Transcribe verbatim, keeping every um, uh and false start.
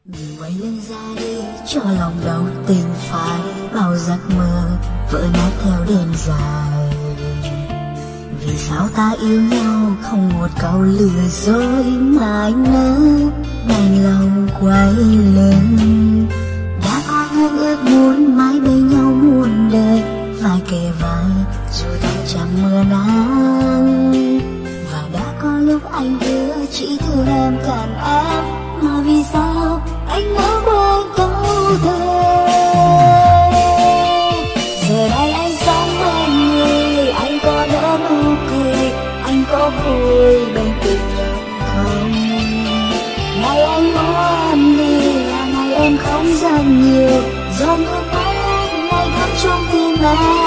Mình quay lưng ra đi cho lòng đau tình phai, bao giấc mơ vỡ nát theo đêm dài. Vì sao ta yêu nhau không một câu lừa dối mà anh nỡ đành lòng quay lưng. Đã có hương ước muốn mãi bên nhau muôn đời, vai kề vai dù tháng trăm mưa nắng. Và đã có lúc anh hứa chỉ thương em cần em, mà vì sao anh đã quên câu thơ. Giờ đây anh sống bên người, anh có nở nụ cười, anh có vui bên tình nhau không? Ngày anh muốn em đi là ngày em không dần nhiều, giọt nước mắt ngày thắm trong tim em.